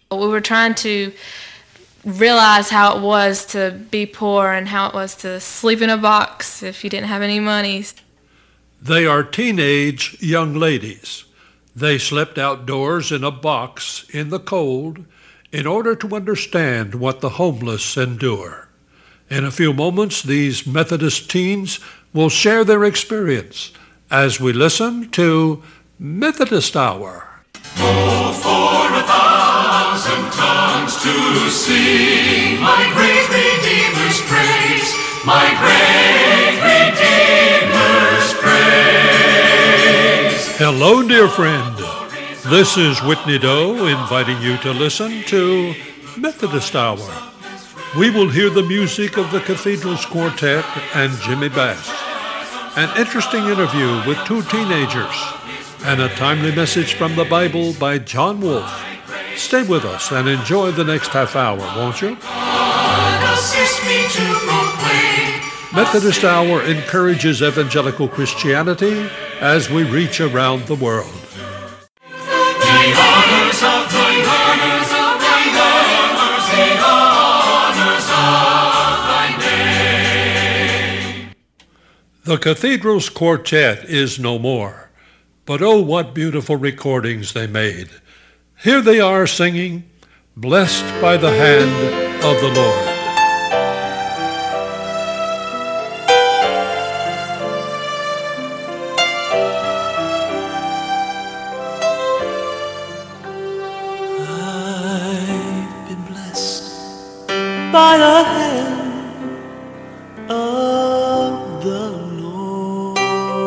We were trying to realize how it was to be poor and how it was to sleep in a box if you didn't have any money. They are teenage young ladies. They slept outdoors in a box in the cold in order to understand what the homeless endure. In a few moments, these Methodist teens will share their experience as we listen to Methodist Hour. Oh, for 1,000 tongues to sing my great Redeemer's praise, my great Redeemer's praise. Hello, dear friend. This is Whitney Doe inviting you to listen to Methodist Hour. We will hear the music of the Cathedrals Quartet and Jimmy Bass, an interesting interview with two teenagers, and a timely message from the Bible by John Wolfe. Stay with us and enjoy the next half hour, won't you? Assist me to proclaim. Methodist Hour encourages evangelical Christianity as we reach around the world. The honors of thy honors of thy honors, the honors of thy name. The Cathedrals Quartet is no more, but oh, what beautiful recordings they made. Here they are singing, Blessed by the Hand of the Lord. I've been blessed by the hand of the Lord.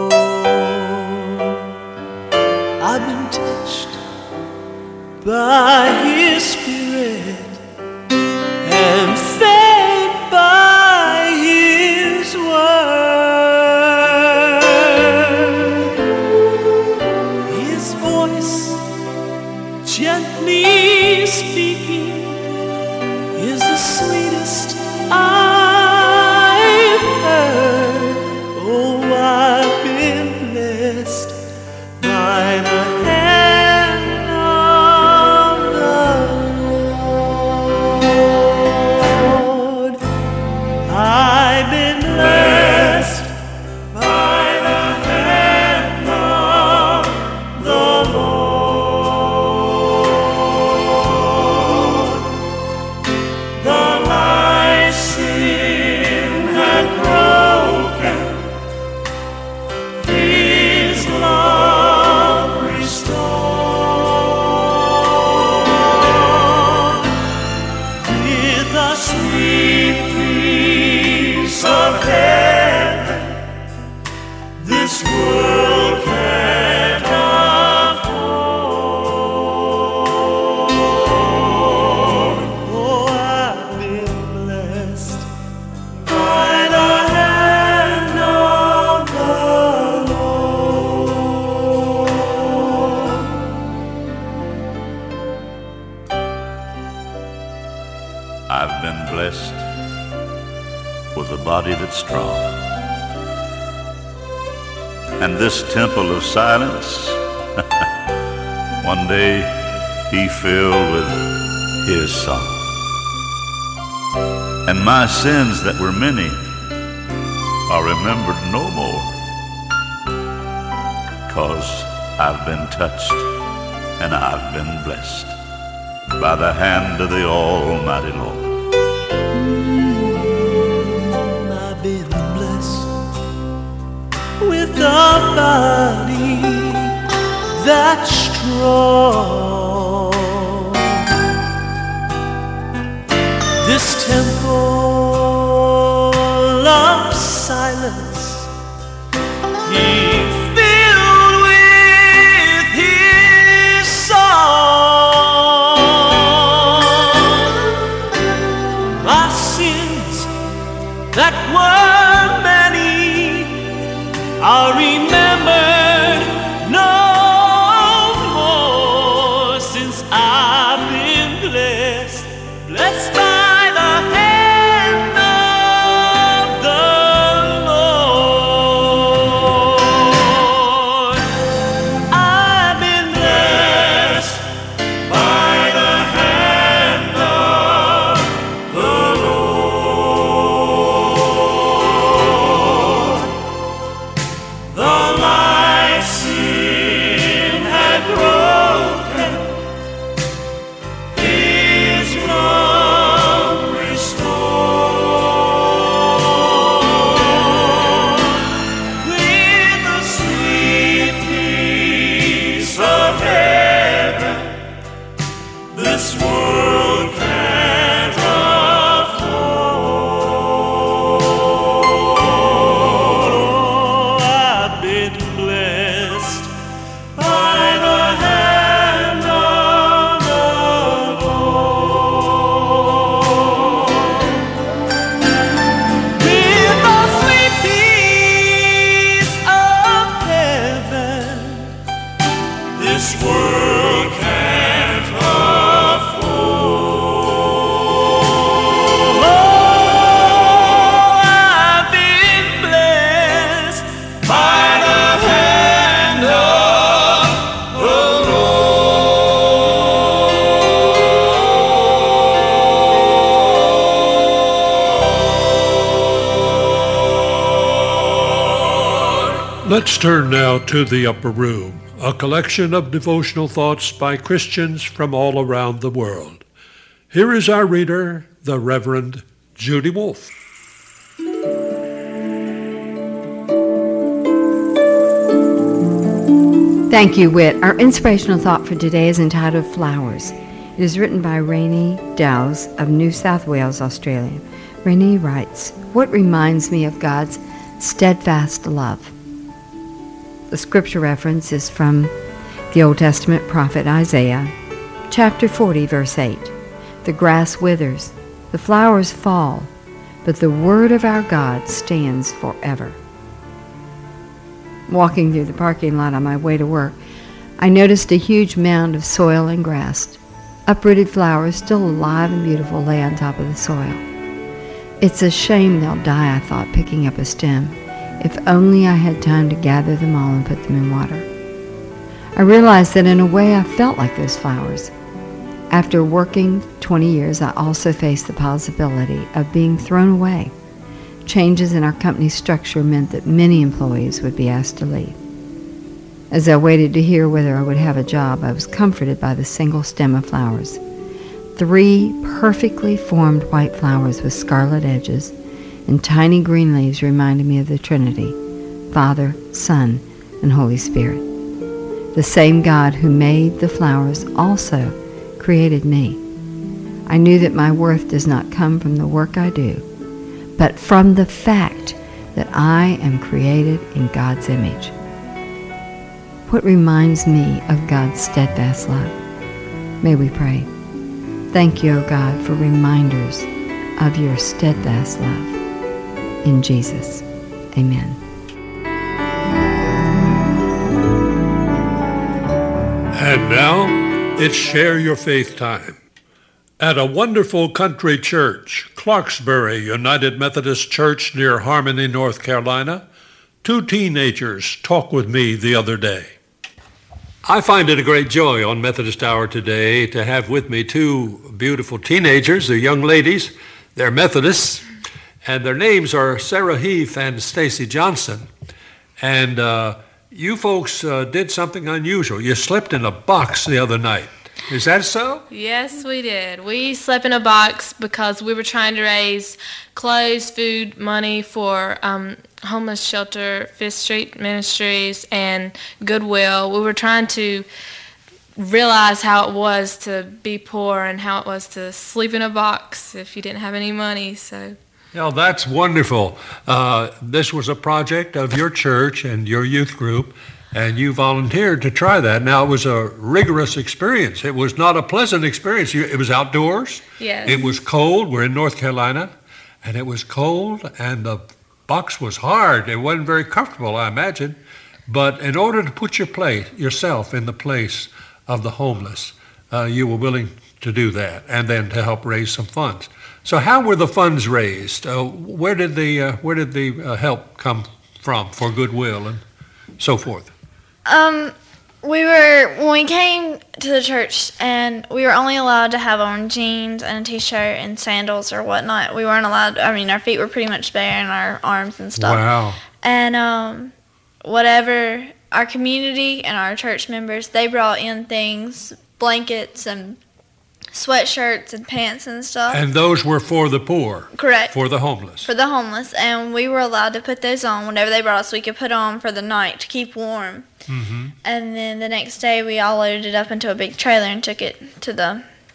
I've been touched by His Spirit and fed by His Word. His voice gently speaking is the sweetest I've heard. Oh, I've been blessed by the hand of the Lord. I've been blessed by the hand of the Lord. The life sin had broken, His love restored. With the sweet peace of heaven, this world can't afford. Oh, I've been blessed by the hand of the Lord. I've been blessed with a body that's strong, and this temple of silence one day He filled with His song. And my sins that were many are remembered no more, 'cause I've been touched and I've been blessed by the hand of the Almighty Lord. I've been blessed with a body that's strong. This temple of silence He filled with His song. My sins that were many are remembered no more, since I've been blessed by the hand this world can't afford. I've been blessed by the hand of the Lord. With the sweet peace of heaven, this world can't afford. Oh, I've been blessed by the hand of the Lord. Let's turn now to the Upper Room, a collection of devotional thoughts by Christians from all around the world. Here is our reader, the Reverend Judy Wolf. Thank you, Whit. Our inspirational thought for today is entitled Flowers. It is written by Rainey Dowse of New South Wales, Australia. Rainey writes, "What reminds me of God's steadfast love?" The scripture reference is from the Old Testament prophet Isaiah, chapter 40, verse 8. "The grass withers, the flowers fall, but the word of our God stands forever." Walking through the parking lot on my way to work, I noticed a huge mound of soil and grass. Uprooted flowers, still alive and beautiful, lay on top of the soil. It's a shame they'll die, I thought, picking up a stem. If only I had time to gather them all and put them in water. I realized that in a way I felt like those flowers. After working 20 years, I also faced the possibility of being thrown away. Changes in our company's structure meant that many employees would be asked to leave. As I waited to hear whether I would have a job, I was comforted by the single stem of flowers. 3 perfectly formed white flowers with scarlet edges and tiny green leaves reminded me of the Trinity, Father, Son, and Holy Spirit. The same God who made the flowers also created me. I knew that my worth does not come from the work I do, but from the fact that I am created in God's image. What reminds me of God's steadfast love? May we pray. Thank you, O God, for reminders of your steadfast love. In Jesus, amen. And now, it's Share Your Faith time. At a wonderful country church, Clarksbury United Methodist Church near Harmony, North Carolina, 2 teenagers talked with me the other day. I find it a great joy on Methodist Hour today to have with me 2 beautiful teenagers. They're young ladies. They're Methodists, and their names are Sarah Heath and Stacy Johnson. And you folks did something unusual. You slept in a box the other night. Is that so? Yes, we did. We slept in a box because we were trying to raise clothes, food, money for homeless shelter, Fifth Street Ministries, and Goodwill. We were trying to realize how it was to be poor and how it was to sleep in a box if you didn't have any money. So. Yeah, that's wonderful. This was a project of your church and your youth group, and you volunteered to try that. Now, it was a rigorous experience. It was not a pleasant experience. It was outdoors. Yes. It was cold. We're in North Carolina, and it was cold, and the box was hard. It wasn't very comfortable, I imagine. But in order to put yourself in the place of the homeless, you were willing to do that, and then to help raise some funds. So how were the funds raised? Where did the help come from for Goodwill and so forth? When we came to the church, and we were only allowed to have on jeans and a t-shirt and sandals or whatnot. We weren't allowed, our feet were pretty much bare and our arms and stuff. Wow. And whatever, our community and our church members, they brought in things, blankets and sweatshirts and pants and stuff. And those were for the poor? Correct. For the homeless? For the homeless. And we were allowed to put those on whenever they brought us. We could put on for the night to keep warm. Mm-hmm. And then the next day we all loaded it up into a big trailer and took it to the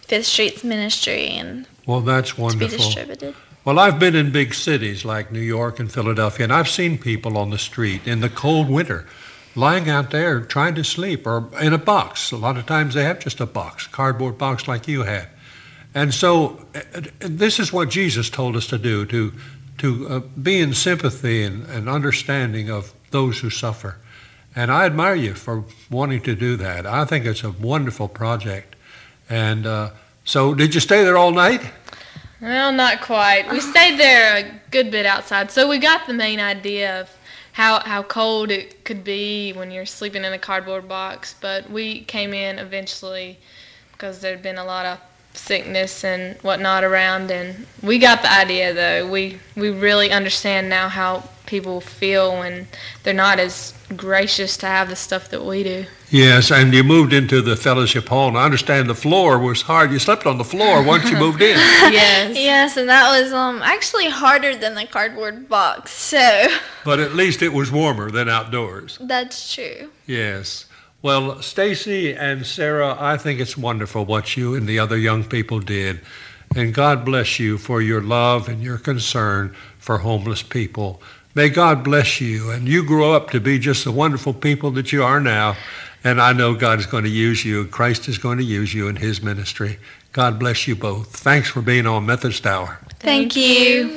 Fifth Street's ministry and Well, that's to be wonderful. distributed. Well, I've been in big cities like New York and Philadelphia, and I've seen people on the street in the cold winter lying out there trying to sleep or in a box. A lot of times they have just a box, cardboard box like you had. And so this is what Jesus told us to do, to be in sympathy and understanding of those who suffer. And I admire you for wanting to do that. I think it's a wonderful project. And so did you stay there all night? Well, not quite. We stayed there a good bit outside, so we got the main idea of how cold it could be when you're sleeping in a cardboard box. But we came in eventually because there'd been a lot of sickness and whatnot around, and we got the idea, though. We really understand now how people feel when they're not as gracious to have the stuff that we do. Yes, and you moved into the fellowship hall, and I understand the floor was hard. You slept on the floor once you moved in. Yes. Yes, and that was actually harder than the cardboard box, so But at least it was warmer than outdoors. that's true. Yes. Well, Stacy and Sarah, I think it's wonderful what you and the other young people did. And God bless you for your love and your concern for homeless people. May God bless you, and you grow up to be just the wonderful people that you are now. And I know God is going to use you, Christ is going to use you in his ministry. God bless you both. Thanks for being on Methodist Hour. Thank you.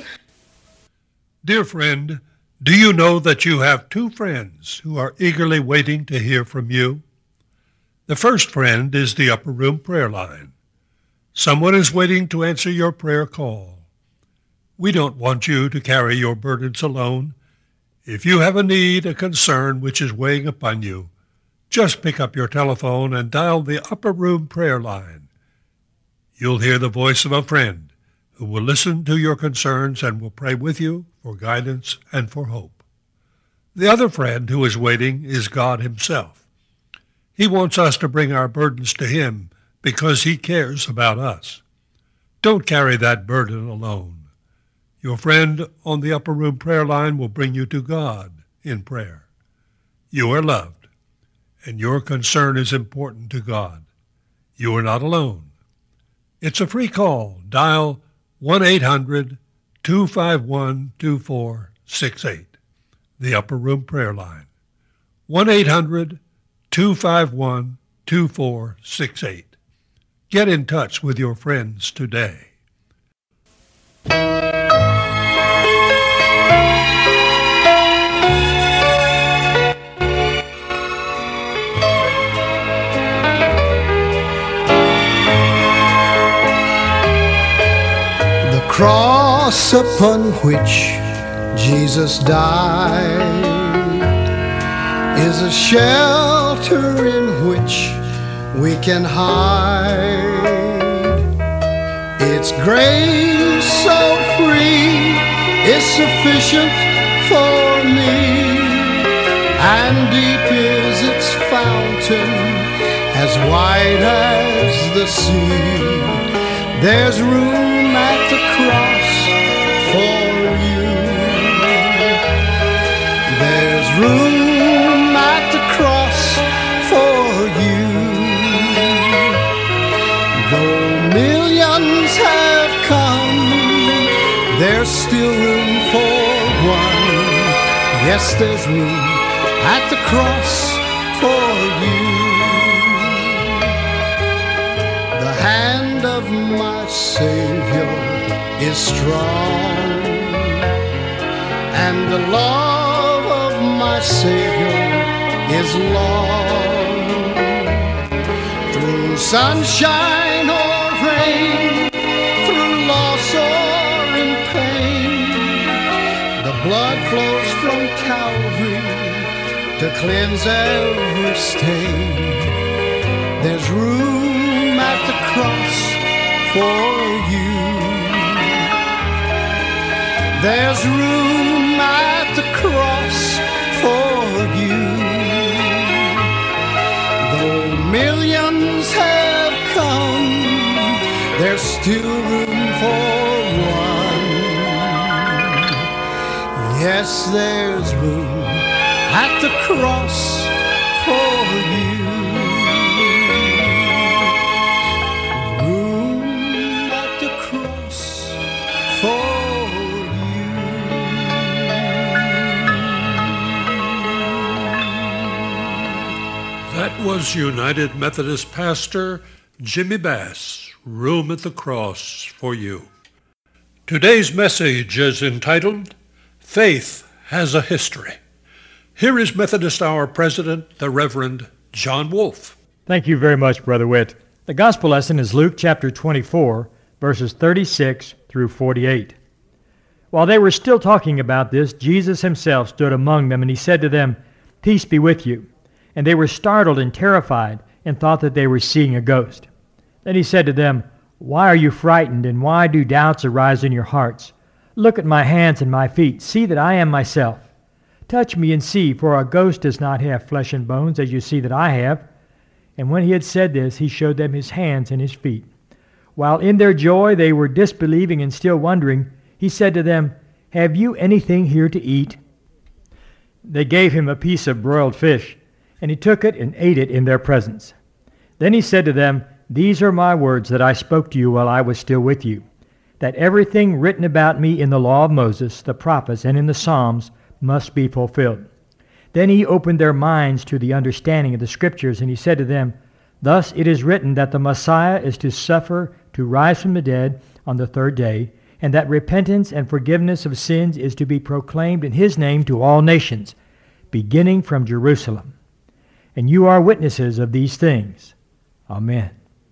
Dear friend, do you know that you have two friends who are eagerly waiting to hear from you? The first friend is the Upper Room Prayer Line. Someone is waiting to answer your prayer call. We don't want you to carry your burdens alone. If you have a need, a concern which is weighing upon you, just pick up your telephone and dial the Upper Room Prayer Line. You'll hear the voice of a friend who will listen to your concerns and will pray with you for guidance and for hope. The other friend who is waiting is God himself. He wants us to bring our burdens to him because he cares about us. Don't carry that burden alone. Your friend on the Upper Room Prayer Line will bring you to God in prayer. You are loved, and your concern is important to God. You are not alone. It's a free call. Dial 1-800-251-2468, the Upper Room Prayer Line. 1-800-251-2468. Get in touch with your friends today. The cross upon which Jesus died is a shelter in which we can hide. Its grace so free is sufficient for me, and deep is its fountain, as wide as the sea. There's room at the cross for you. There's room at the cross for you. Though millions have come, there's still room for one. Yes, there's room at the cross for you. The hand of my Savior is strong, and the love of my Savior is long. Through sunshine or rain, through loss or in pain, the blood flows from Calvary to cleanse every stain. There's room at the cross for you. There's room at the cross for you. Though millions have come, there's still room for one. Yes, there's room at the cross for you. Room was United Methodist pastor Jimmy Bass, Room at the Cross for you. Today's message is entitled, Faith Has a History. Here is Methodist Hour President, the Reverend John Wolfe. Thank you very much, Brother Witt. The gospel lesson is Luke chapter 24, verses 36 through 48. While they were still talking about this, Jesus himself stood among them, and he said to them, "Peace be with you." And they were startled and terrified, and thought that they were seeing a ghost. Then he said to them, "Why are you frightened, and why do doubts arise in your hearts? Look at my hands and my feet. See that I am myself. Touch me and see, for a ghost does not have flesh and bones, as you see that I have." And when he had said this, he showed them his hands and his feet. While in their joy they were disbelieving and still wondering, he said to them, "Have you anything here to eat?" They gave him a piece of broiled fish, and he took it and ate it in their presence. Then he said to them, "These are my words that I spoke to you while I was still with you, that everything written about me in the law of Moses, the prophets, and in the Psalms must be fulfilled." Then he opened their minds to the understanding of the Scriptures, and he said to them, "Thus it is written that the Messiah is to suffer, to rise from the dead on the third day, and that repentance and forgiveness of sins is to be proclaimed in his name to all nations, beginning from Jerusalem. And you are witnesses of these things." Amen.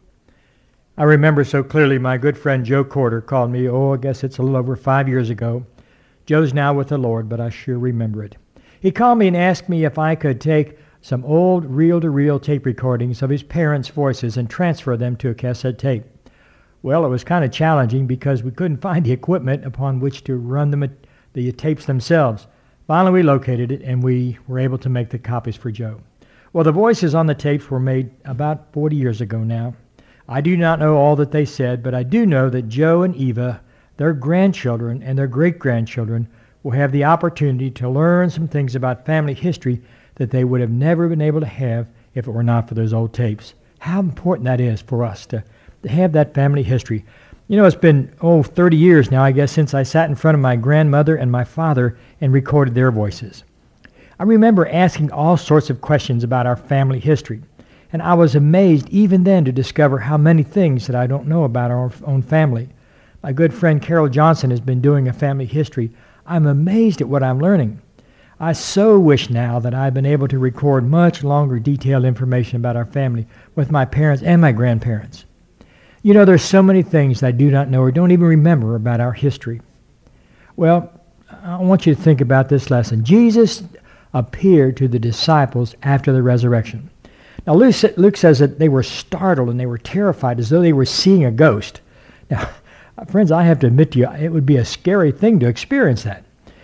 I remember so clearly my good friend Joe Corder called me, I guess it's a little over 5 years ago. Joe's now with the Lord, but I sure remember it. He called me and asked me if I could take some old reel-to-reel tape recordings of his parents' voices and transfer them to a cassette tape. Well, it was kind of challenging because we couldn't find the equipment upon which to run the tapes themselves. Finally, we located it, and we were able to make the copies for Joe. Well, the voices on the tapes were made about 40 years ago now. I do not know all that they said, but I do know that Joe and Eva, their grandchildren and their great-grandchildren, will have the opportunity to learn some things about family history that they would have never been able to have if it were not for those old tapes. How important that is for us to have that family history. You know, it's been, 30 years now, I guess, since I sat in front of my grandmother and my father and recorded their voices. I remember asking all sorts of questions about our family history, and I was amazed even then to discover how many things that I don't know about our own family. My good friend Carol Johnson has been doing a family history. I'm amazed at what I'm learning. I so wish now that I'd been able to record much longer detailed information about our family with my parents and my grandparents. You know, there's so many things I do not know or don't even remember about our history. Well, I want you to think about this lesson. Jesus appeared to the disciples after the resurrection. Now, Luke says that they were startled and they were terrified as though they were seeing a ghost. Now, friends, I have to admit to you, it would be a scary thing to experience that.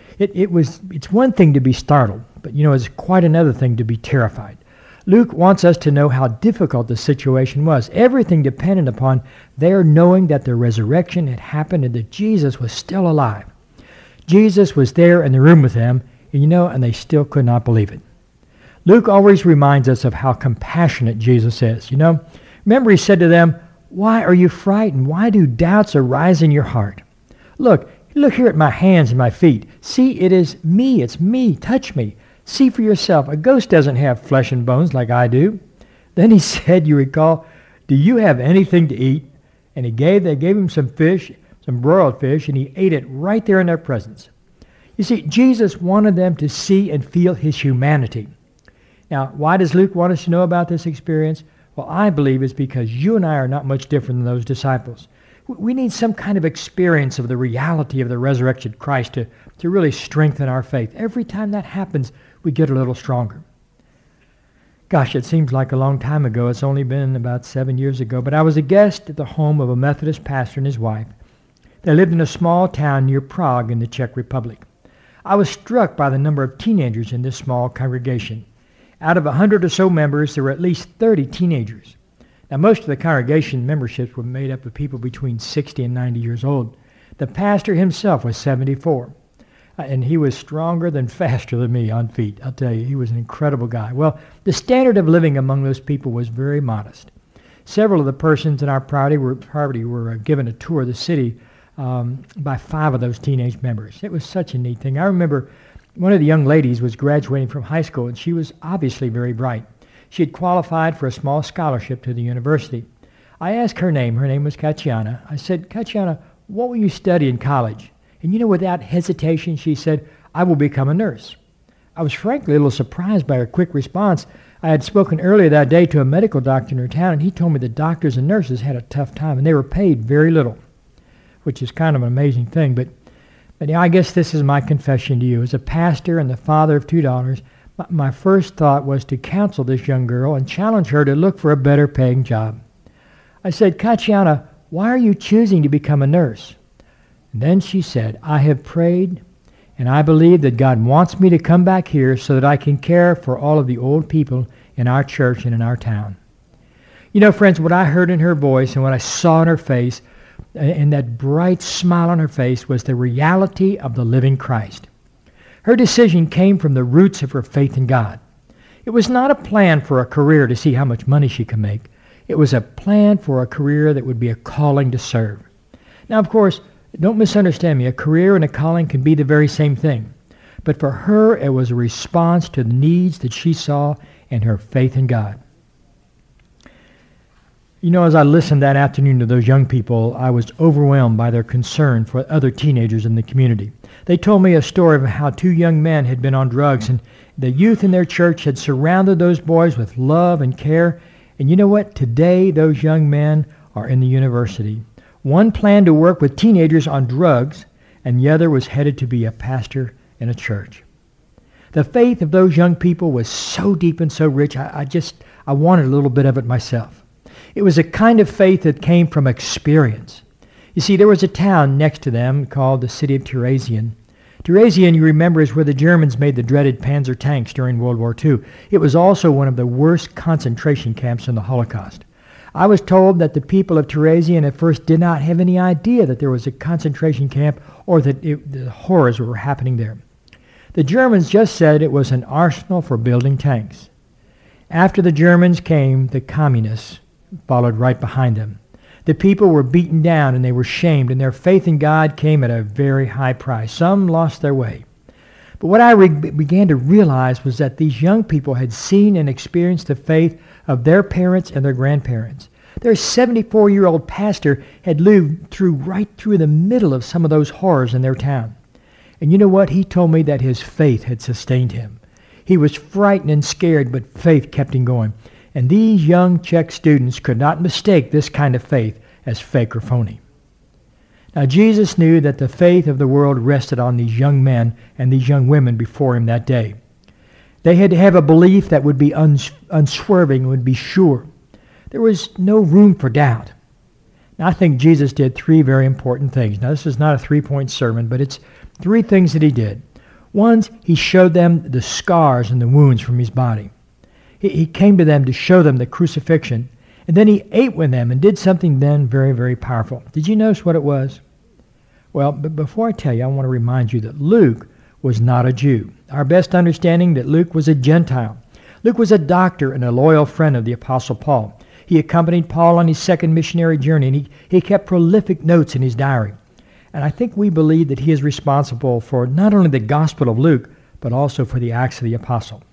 It's one thing to be startled, but you know, it's quite another thing to be terrified. Luke wants us to know how difficult the situation was. Everything depended upon their knowing that the resurrection had happened and that Jesus was still alive. Jesus was there in the room with them, and they still could not believe it. Luke always reminds us of how compassionate Jesus is. Remember he said to them, "Why are you frightened? Why do doubts arise in your heart? Look here at my hands and my feet. See, it is me. It's me. Touch me. See for yourself. A ghost doesn't have flesh and bones like I do." Then he said, you recall, "Do you have anything to eat?" And they gave him some fish, some broiled fish, and he ate it right there in their presence. You see, Jesus wanted them to see and feel his humanity. Now, why does Luke want us to know about this experience? Well, I believe it's because you and I are not much different than those disciples. We need some kind of experience of the reality of the resurrected Christ to really strengthen our faith. Every time that happens, we get a little stronger. Gosh, it seems like a long time ago. It's only been about 7 years ago, but I was a guest at the home of a Methodist pastor and his wife. They lived in a small town near Prague in the Czech Republic. I was struck by the number of teenagers in this small congregation. Out of 100 or so members, there were at least 30 teenagers. Now, most of the congregation memberships were made up of people between 60 and 90 years old. The pastor himself was 74, and he was stronger than faster than me on feet. I'll tell you, he was an incredible guy. Well, the standard of living among those people was very modest. Several of the persons in our party were given a tour of the city by 5 of those teenage members. It was such a neat thing. I remember one of the young ladies was graduating from high school, and she was obviously very bright. She had qualified for a small scholarship to the university. I asked her name. Her name was Katiana. I said, Katiana, what will you study in college? And without hesitation, she said, I will become a nurse. I was frankly a little surprised by her quick response. I had spoken earlier that day to a medical doctor in her town, and he told me that doctors and nurses had a tough time, and they were paid very little, which is kind of an amazing thing. But I guess this is my confession to you. As a pastor and the father of 2 daughters, my first thought was to counsel this young girl and challenge her to look for a better paying job. I said, Katiana, why are you choosing to become a nurse? And then she said, I have prayed, and I believe that God wants me to come back here so that I can care for all of the old people in our church and in our town. Friends, what I heard in her voice and what I saw in her face, and that bright smile on her face, was the reality of the living Christ. Her decision came from the roots of her faith in God. It was not a plan for a career to see how much money she could make. It was a plan for a career that would be a calling to serve. Now, of course, don't misunderstand me. A career and a calling can be the very same thing. But for her, it was a response to the needs that she saw and her faith in God. As I listened that afternoon to those young people, I was overwhelmed by their concern for other teenagers in the community. They told me a story of how 2 young men had been on drugs, and the youth in their church had surrounded those boys with love and care. And you know what? Today, those young men are in the university. One planned to work with teenagers on drugs, and the other was headed to be a pastor in a church. The faith of those young people was so deep and so rich, I wanted a little bit of it myself. It was a kind of faith that came from experience. You see, there was a town next to them called the city of Terezin. Terezin, you remember, is where the Germans made the dreaded Panzer tanks during World War II. It was also one of the worst concentration camps in the Holocaust. I was told that the people of Terezin at first did not have any idea that there was a concentration camp or that the horrors were happening there. The Germans just said it was an arsenal for building tanks. After the Germans came, the communists followed right behind them. The people were beaten down and they were shamed, and their faith in God came at a very high price. Some lost their way. But what I began to realize was that these young people had seen and experienced the faith of their parents and their grandparents. Their 74-year-old pastor had lived right through the middle of some of those horrors in their town. And you know what? He told me that his faith had sustained him. He was frightened and scared, but faith kept him going. And these young Czech students could not mistake this kind of faith as fake or phony. Now, Jesus knew that the faith of the world rested on these young men and these young women before him that day. They had to have a belief that would be unswerving, would be sure. There was no room for doubt. Now, I think Jesus did 3 very important things. Now, this is not a 3-point sermon, but it's 3 things that he did. One, he showed them the scars and the wounds from his body. He came to them to show them the crucifixion, and then he ate with them and did something then very, very powerful. Did you notice what it was? Well, but before I tell you, I want to remind you that Luke was not a Jew. Our best understanding that Luke was a Gentile. Luke was a doctor and a loyal friend of the Apostle Paul. He accompanied Paul on his second missionary journey, and he kept prolific notes in his diary. And I think we believe that he is responsible for not only the Gospel of Luke, but also for the Acts of the Apostle.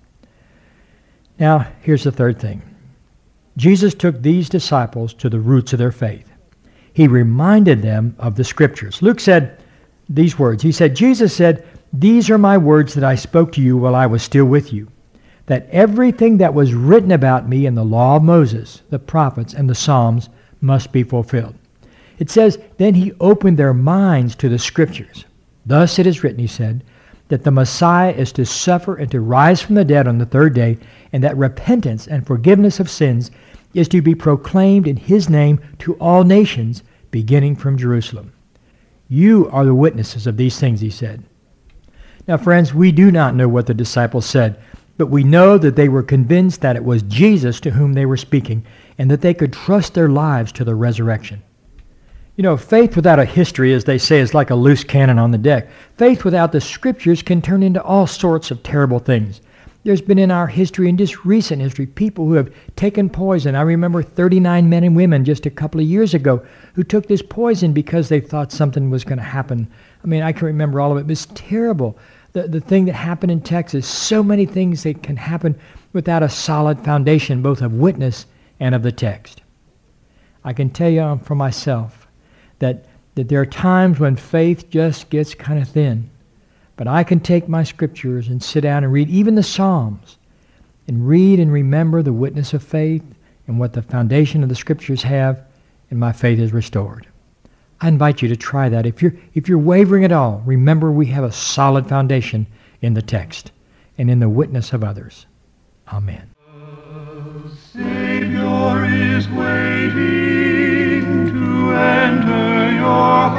Now, here's the third thing. Jesus took these disciples to the roots of their faith. He reminded them of the Scriptures. Luke said these words. He said, Jesus said, "These are my words that I spoke to you while I was still with you, that everything that was written about me in the law of Moses, the prophets, and the Psalms must be fulfilled." It says, then he opened their minds to the Scriptures. Thus it is written, he said, that the Messiah is to suffer and to rise from the dead on the 3rd day, and that repentance and forgiveness of sins is to be proclaimed in his name to all nations, beginning from Jerusalem. You are the witnesses of these things, he said. Now, friends, we do not know what the disciples said, but we know that they were convinced that it was Jesus to whom they were speaking, and that they could trust their lives to the resurrection. You know, faith without a history, as they say, is like a loose cannon on the deck. Faith without the Scriptures can turn into all sorts of terrible things. There's been in our history, and just recent history, people who have taken poison. I remember 39 men and women just a couple of years ago who took this poison because they thought something was going to happen. I mean, I can remember all of it. It was terrible. the thing that happened in Texas, so many things that can happen without a solid foundation, both of witness and of the text. I can tell you for myself that there are times when faith just gets kind of thin. But I can take my scriptures and sit down and read even the Psalms and read and remember the witness of faith and what the foundation of the scriptures have, and my faith is restored. I invite you to try that. If you're wavering at all, remember we have a solid foundation in the text and in the witness of others. Amen. Savior is waiting to enter your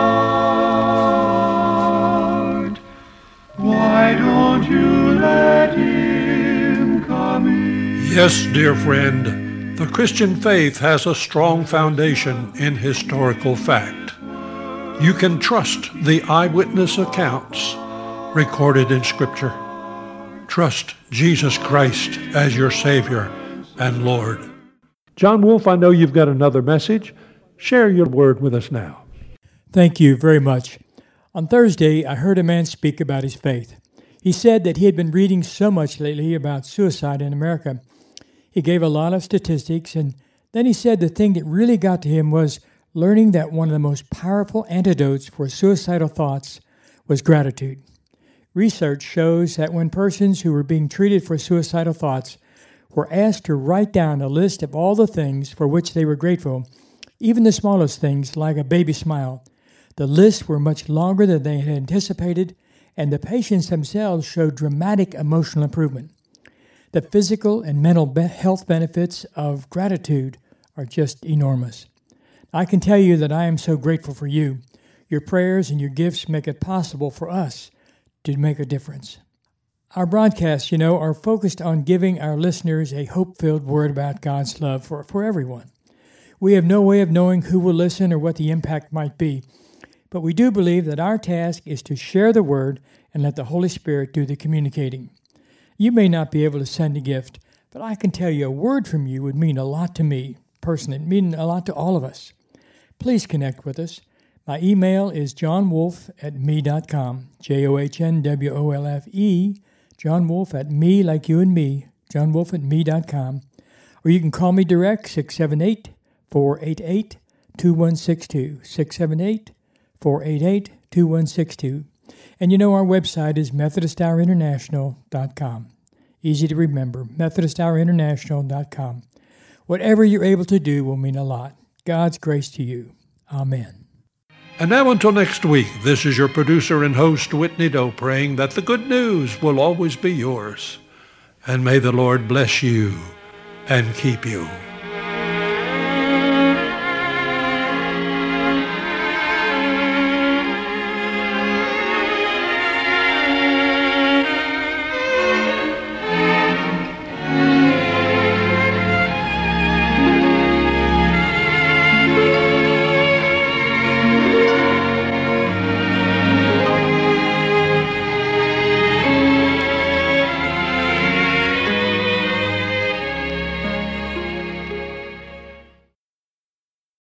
heart. Why don't you let him come in? Yes, dear friend, the Christian faith has a strong foundation in historical fact. You can trust the eyewitness accounts recorded in Scripture. Trust Jesus Christ as your Savior and Lord. John Wolfe, I know you've got another message. Share your word with us now. Thank you very much. On Thursday, I heard a man speak about his faith. He said that he had been reading so much lately about suicide in America. He gave a lot of statistics, and then he said the thing that really got to him was learning that one of the most powerful antidotes for suicidal thoughts was gratitude. Research shows that when persons who were being treated for suicidal thoughts were asked to write down a list of all the things for which they were grateful, even the smallest things like a baby smile, the lists were much longer than they had anticipated, and the patients themselves showed dramatic emotional improvement. The physical and mental health benefits of gratitude are just enormous. I can tell you that I am so grateful for you. Your prayers and your gifts make it possible for us to make a difference. Our broadcasts, are focused on giving our listeners a hope-filled word about God's love for everyone. We have no way of knowing who will listen or what the impact might be, but we do believe that our task is to share the word and let the Holy Spirit do the communicating. You may not be able to send a gift, but I can tell you a word from you would mean a lot to me personally. It would mean a lot to all of us. Please connect with us. My email is johnwolfe@me.com, JOHNWOLFE, johnwolfe@me, like you and me, johnwolfe@me.com. Or you can call me direct, 678-488-2162, 678-488-2162. And our website is MethodistHourInternational.com. Easy to remember, MethodistHourInternational.com. Whatever you're able to do will mean a lot. God's grace to you. Amen. And now until next week, this is your producer and host, Whitney Doe, praying that the good news will always be yours. And may the Lord bless you and keep you.